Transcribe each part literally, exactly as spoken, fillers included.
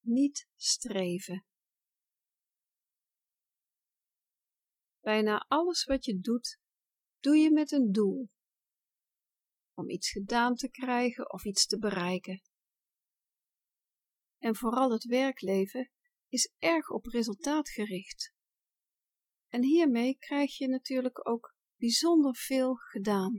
niet streven. Bijna alles wat je doet, doe je met een doel. Om iets gedaan te krijgen of iets te bereiken. En vooral het werkleven is erg op resultaat gericht. En hiermee krijg je natuurlijk ook bijzonder veel gedaan.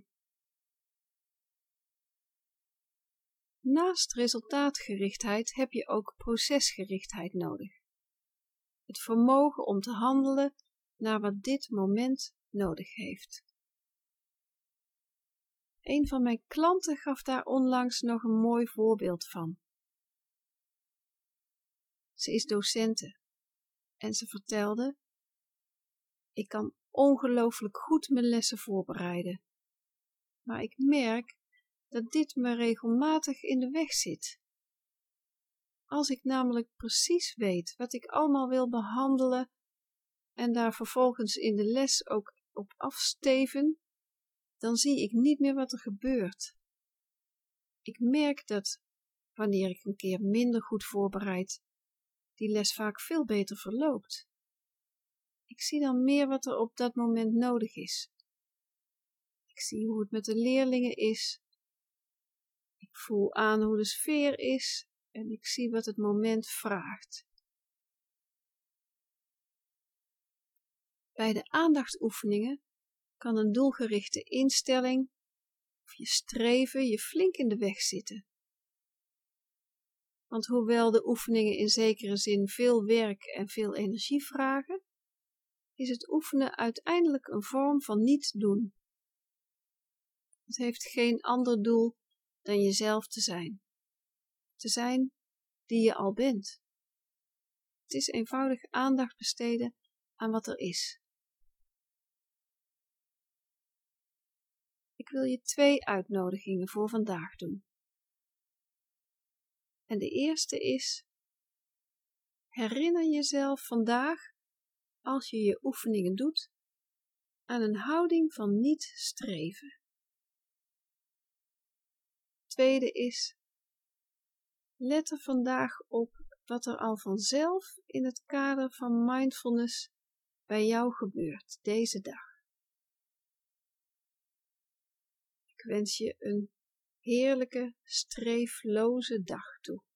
Naast resultaatgerichtheid heb je ook procesgerichtheid nodig. Het vermogen om te handelen naar wat dit moment nodig heeft. Een van mijn klanten gaf daar onlangs nog een mooi voorbeeld van. Ze is docente en ze vertelde: ik kan ongelooflijk goed mijn lessen voorbereiden, maar ik merk dat dit me regelmatig in de weg zit. Als ik namelijk precies weet wat ik allemaal wil behandelen en daar vervolgens in de les ook op afsteven, dan zie ik niet meer wat er gebeurt. Ik merk dat, wanneer ik een keer minder goed voorbereid, die les vaak veel beter verloopt. Ik zie dan meer wat er op dat moment nodig is. Ik zie hoe het met de leerlingen is. Ik voel aan hoe de sfeer is en ik zie wat het moment vraagt. Bij de aandachtsoefeningen kan een doelgerichte instelling of je streven je flink in de weg zitten. Want hoewel de oefeningen in zekere zin veel werk en veel energie vragen, is het oefenen uiteindelijk een vorm van niet doen. Het heeft geen ander doel dan jezelf te zijn. Te zijn die je al bent. Het is eenvoudig aandacht besteden aan wat er is. Ik wil je twee uitnodigingen voor vandaag doen. En de eerste is: herinner jezelf vandaag, als je je oefeningen doet, aan een houding van niet streven. Tweede is: let er vandaag op wat er al vanzelf in het kader van mindfulness bij jou gebeurt deze dag. Ik wens je een heerlijke, streefloze dag toe.